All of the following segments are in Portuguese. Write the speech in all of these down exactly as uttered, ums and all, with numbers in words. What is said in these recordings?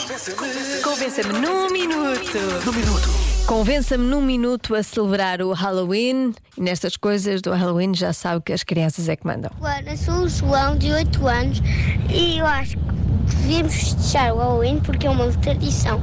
Convença-me num minuto. Num minuto. Convença-me num minuto a celebrar o Halloween. E nestas coisas do Halloween já sabe que as crianças é que mandam. Ana, sou o João, de oito anos, e eu acho que devíamos festejar o Halloween porque é uma tradição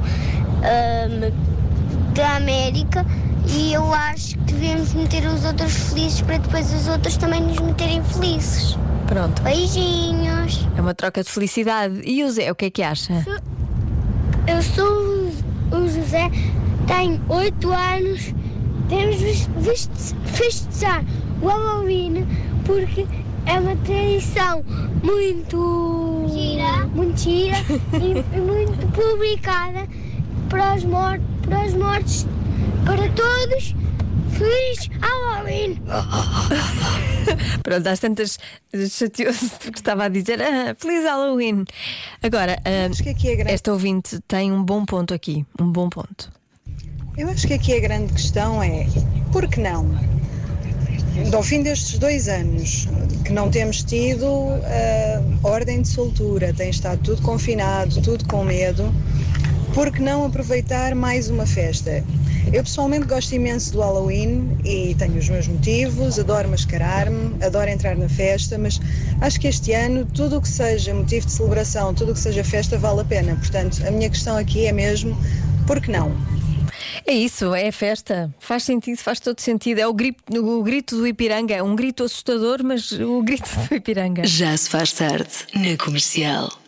ahm, da América, e eu acho que devemos meter os outros felizes para depois os outros também nos meterem felizes. Pronto, Beijinhos! é uma troca de felicidade. E o Zé, o que é que acha? Eu sou o José, tenho oito anos, temos de festejar o Halloween porque é uma tradição muito gira, muito gira e, e muito publicada para os, mor para os mortos, para todos. Feliz Halloween! Pronto, às tantas chateou-se porque estava a dizer ah, Feliz Halloween. Agora, ah, Acho que aqui é grande. esta ouvinte tem um bom ponto aqui. Um bom ponto. Eu acho que aqui a grande questão é, por que não? Ao fim destes dois anos que não temos tido uh, ordem de soltura, tem estado tudo confinado, tudo com medo, por que não aproveitar mais uma festa? Eu pessoalmente gosto imenso do Halloween e tenho os meus motivos, adoro mascarar-me, adoro entrar na festa, mas acho que este ano tudo o que seja motivo de celebração, tudo o que seja festa vale a pena. Portanto, a minha questão aqui é mesmo, por que não? É isso, é festa. Faz sentido, faz todo sentido. É o grito, o grito do Ipiranga. É um grito assustador, mas o grito do Ipiranga. Já se faz tarde na Comercial.